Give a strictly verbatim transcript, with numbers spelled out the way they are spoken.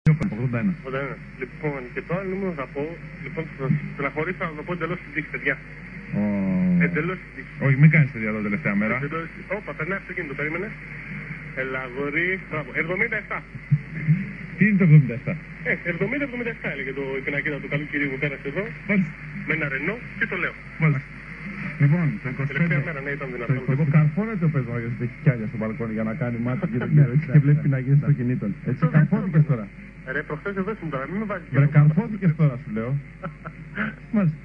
ογδόντα ένα. ογδόντα ένα. Λοιπόν, και το άλλο νούμερο θα πω. Λοιπόν, θα στεναχωρήσω να το πω εντελώς στην τύχη, παιδιά. Ο... Εντελώς στην τύχη. Όχι, μην κάνεις παιδιά εδώ τελευταία μέρα. Εντελώς... Όπα, περνάει αυτοκίνητο, περίμενε. Έλα, αγόρι. Μπράβο. εβδομήντα επτά. Τι είναι το εβδομήντα επτά? Ε, εβδομήντα εβδομήντα επτά έλεγε το η πινακίδα του καλού κυρίου που πέρασε εδώ. Μάλιστα. Με ένα Ρενό και το λέω. Μάλιστα. Λοιπόν, το είκοσι πέντε. Τελευταία μέρα, ναι, ήταν δυνατό. Εγώ καρφώνεται ο Πεζόγιος ότι έχει κιάλια στο μπαλκόνι για να κάνει μάτι και, και βλέπει πινακίδες αυτοκινήτων. Έτσι, καρφώθηκες τώρα. Ρε, προχθές εδώ ήσουν τώρα, μην με βάζεις. Βρε, καρφώθηκες τώρα, σου λέω. Μάλιστα.